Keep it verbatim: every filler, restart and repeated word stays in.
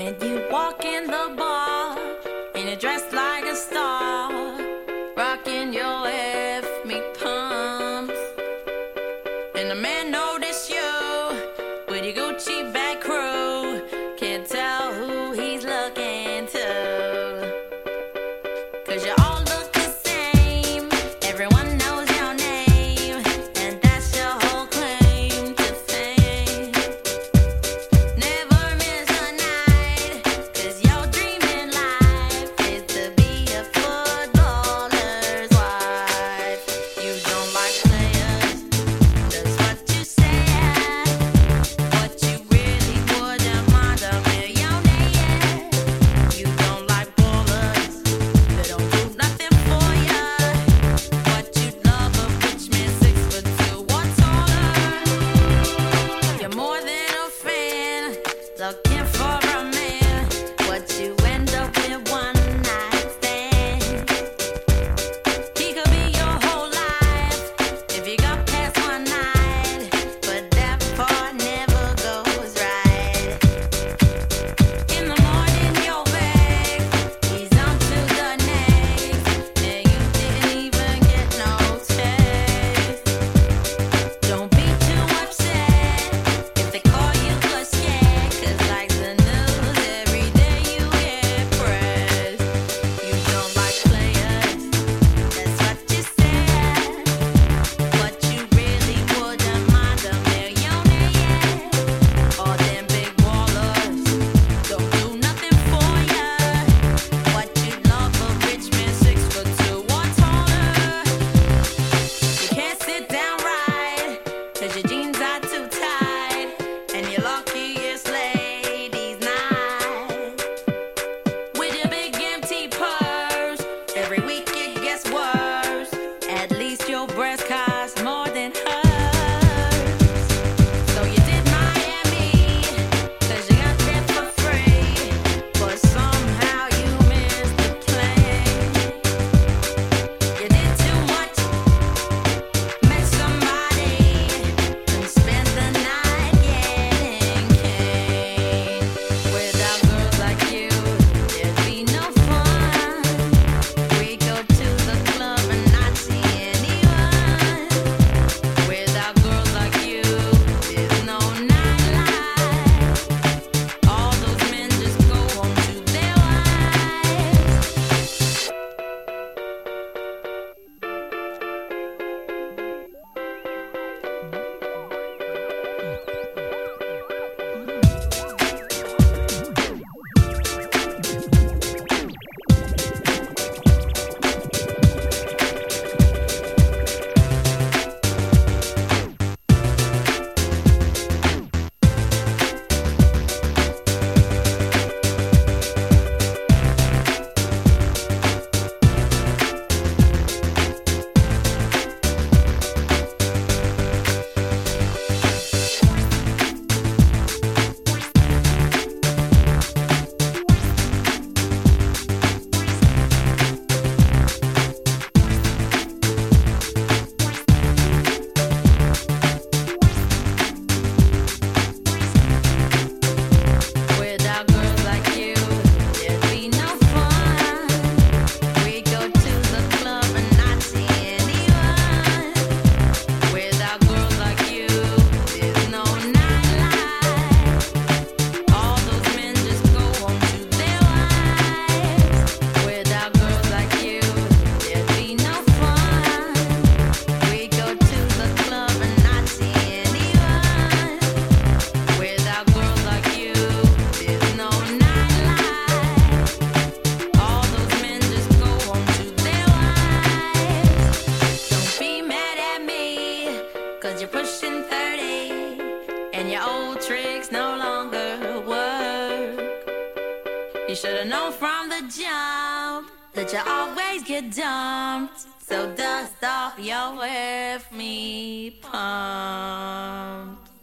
When you walk in the bar and you're dressed like a star, rocking your F me pumps, and the man notice you with your Gucci bag crew, can't tell who he's looking to, 'cause you all look the same, everyone knows your name, and that's your whole claim to fame. Never miss a night, 'cause your dream in life is to be a footballer's wife. You don't like players, that's what you said, but you really wouldn't mind a millionaire. You don't like ballers, they don't do nothing for ya, but you'd love a rich man six foot two or taller. You're more than a fan, looking for a man, what you end up with one night stand. He could be your whole life if you got past one night, but that part never goes right. In the morning you're back, he's on to the next, and you didn't even get no text. Don't be too upset if they call you a scared, 'cause like the news, every day you get pressed. You don't like players, that's what you said, but you really wouldn't mind a millionaire. All them big ballers don't do nothing for ya, but you'd love a rich man six foot two or taller. You can't sit down right, 'cause your jeans are too tight, and your luckiest ladies night. With your big empty purse, every week it gets worse. At least your breast costs more than hers. So you did Miami, 'cause you got there for free, but somehow you missed the plane. You did too much, met somebody, and spent the night getting cane. Without girls like you, there'd be no fun. We go to the club and not see anyone. Without girls like you, there's no nightlife. All those men just go home to their wives. Without girls like you, there'd be no fun. We go to the club and not see anyone. Without girls like you, there's no nightlife. All those men just go home to their wives. Without girls like you, there'd be no fun. We go to the club and not see anyone. Without girls like you, there's no nightlife. All those men just go home to their wives. Don't be mad at me, 'cause you're pushing thirty, and your old tricks no longer work. You should've known from the jump that you always get dumped. So dust off your with me pump.